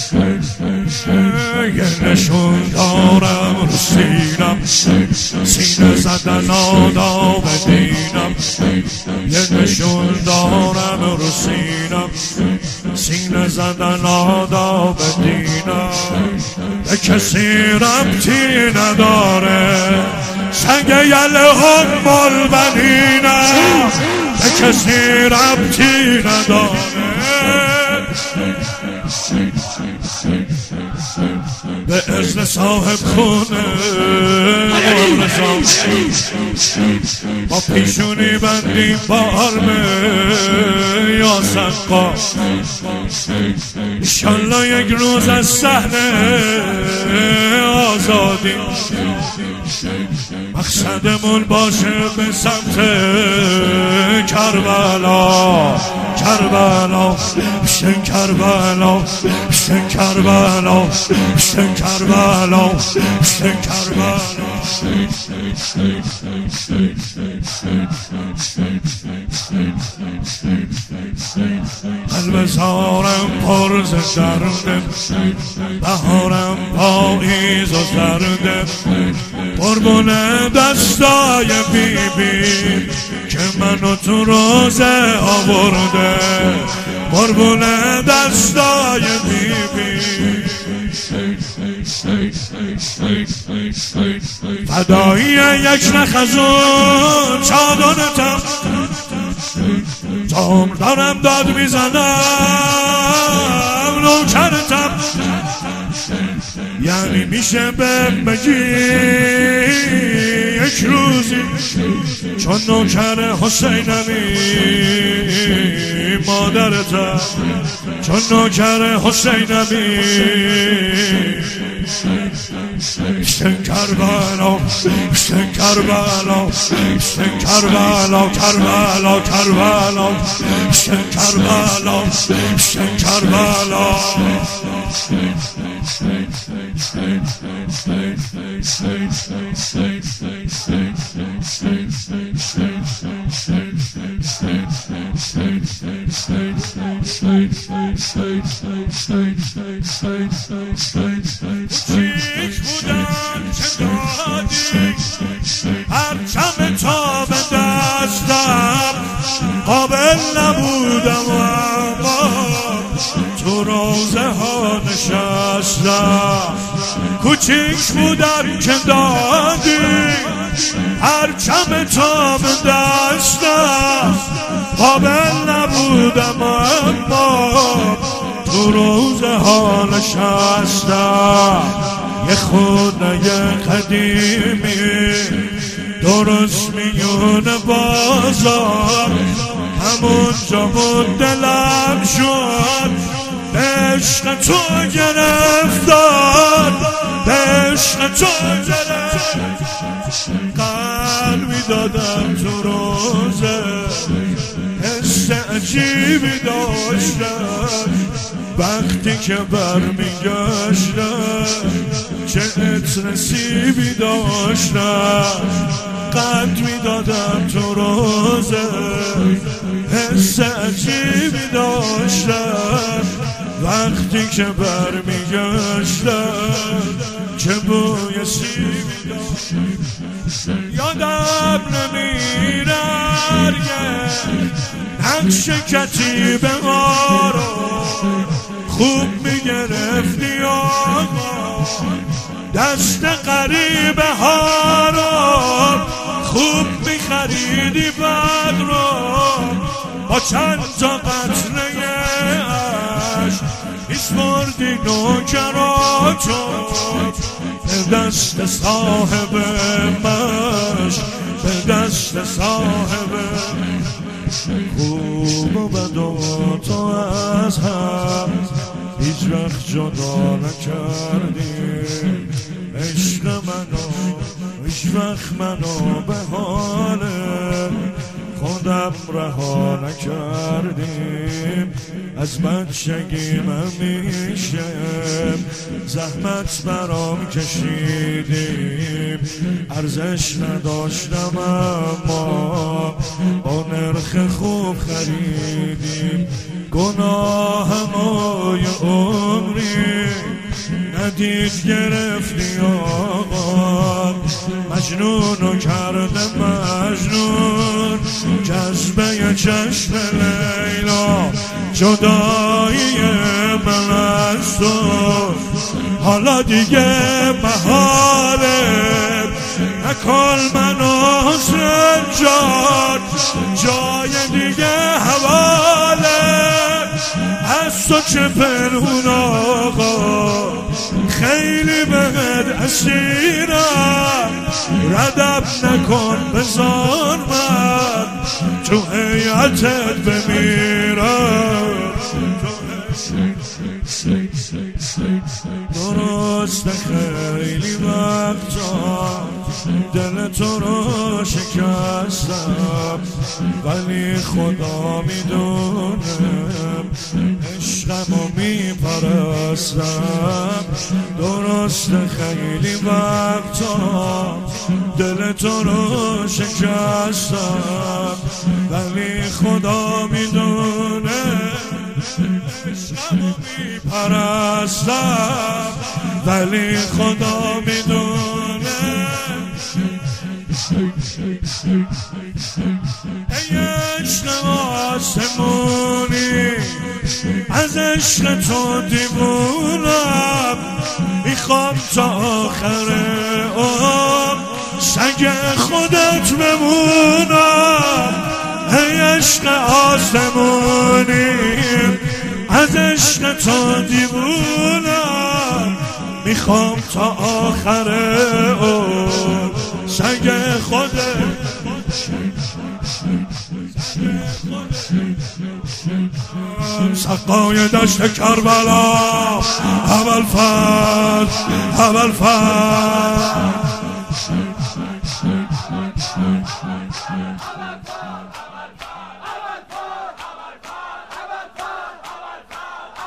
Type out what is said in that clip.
یه نشون دارم رو سینم، سینه زدن آداب دینم. یه نشون دارم رو سینم، سینه زدن آداب دینم. به کسی ربطی نداره سنگ یله مال بنینم، به کسی ربطی نداره. به اذن صاحب خونه با پیشونی بندیم با عرمه یا سقا. انشالله یک روز از صحنه آزادی مقصدمون باشه به سمت کربلا. کربلا بشن کربلا، بشن کربلا، بشن کربلا، بشن کربلا. قلب زارم پر ز درده، بهارم پاییز و زرده. قربون دستای بی بی که منو تو روزه آورده. قربون دستای بی بی فدایی یک نخزون چادرتم. عمر دارم داد میزنم نوکرتم. یعنی میشه بگی یک روزی چون نوکر حسینمی مادرتم، چون نوکر حسینمی. بشن کربلا، بشن کربلا، بشن کربلا، کربلا کربلا، بشن کربلا، بشن کربلا. چیک بودم که دادی پرچم تا به دستم، قابل نبودم اما تو روزه ها نشستم. کوچیک بودم که دادی پرچم تا به دستم، قابل نبودم اما تو روزه ها نشستم. یه خونه قدیمی درست میون بازار، همونجا بود دلم شد به عشق تو گرفتار، به عشق تو گرفتار. قلبی دادم تو روزه حس عجیبی داشتم وقتی که برمیگشتم، چه عطر سیبی داشتم. قد میدادم تو روزه حس عجیبی داشتم وقتی که برمیگشتم، چه بوی سیبی داشتم. یادم نمیره نقش کتیبه ها رو خوب میگرفتی آقا، دست غریبه ها رو خوب میخریدی بعد رو با چند تا قطره عشق میسپردی نوکراتو به دست صاحب مشق، به دست صاحب خوب و بد و تو از هم هیچ وقت جدا نکردی. عشق منو هیچ وقت منو به حال خودم رها نکردیم. از بچگیم همیشه زحمت برام کشیدیم، ارزش نداشتم اما با نرخ خوب خریدیم. گناه مای عمری ندید گرفتی آقا مجنونو کرده مجنون جذبه چشم لیلا جدایی من از تو حالا دیگه بهاره نکن منو سنجاد جای دیگه حواله از تو چه پنهون آقا خیلی بهت اسیرم ردب نکن بذار من تو حیاتت بمیرم درست خیلی وقتا دل تو رو شکستم ولی خدا میدونم عشقمو میپرستم درست خیلی وقتا دل تو رو شکستم ولی خدا میدونه عشقمو میپرستم ولی خدا میدونه ای عشق آسمونی از عشق تو دیوونم میخوام تا آخر عمر سنگ خودت بمونم ای عشق آسمونی از عشق تو دیوونم میخوام تا آخر عمر سنگ خودت سقای دشت کربلا ابوالفضل ابوالفضل